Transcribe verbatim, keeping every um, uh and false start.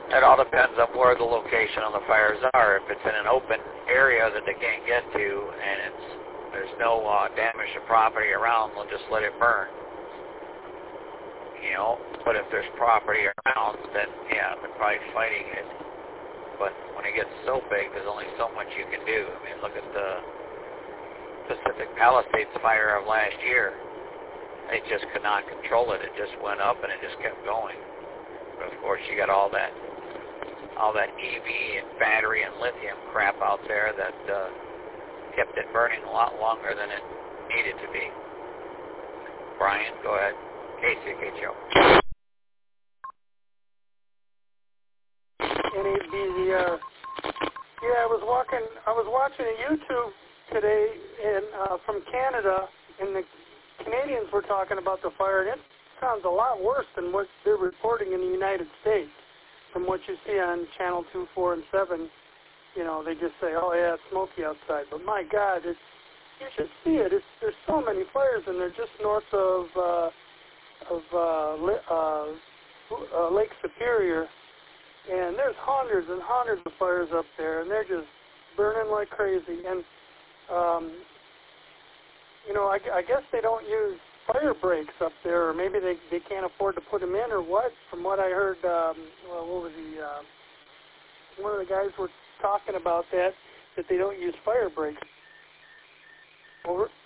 It all depends on where the location of the fires are. If it's in an open area that they can't get to and it's there's no uh, damage to property around, they'll just let it burn. You know, but if there's property around, then yeah, they're probably fighting it. But when it gets so big, there's only so much you can do. I mean, look at the Pacific Palisades fire of last year. They just could not control it. It just went up and it just kept going. But of course, you got all that, all that E V and battery and lithium crap out there that uh, kept it burning a lot longer than it needed to be. Brian, go ahead. K C K H O. N A B Z R. Yeah, I was walking. I was watching a YouTube today in uh, from Canada, and the Canadians were talking about the fire, and it sounds a lot worse than what they're reporting in the United States. From what you see on Channel two, four, and seven, you know, they just say, "Oh yeah, it's smoky outside." But my God, it's you should see it. It's there's so many fires, and they're just north of uh, of uh, uh, uh, Lake Superior. And there's hundreds and hundreds of fires up there, and they're just burning like crazy. And, um, you know, I, I guess they don't use fire breaks up there, or maybe they, they can't afford to put them in, or what. From what I heard, um, well, what was he, uh, one of the guys were talking about that, that they don't use fire breaks. Over.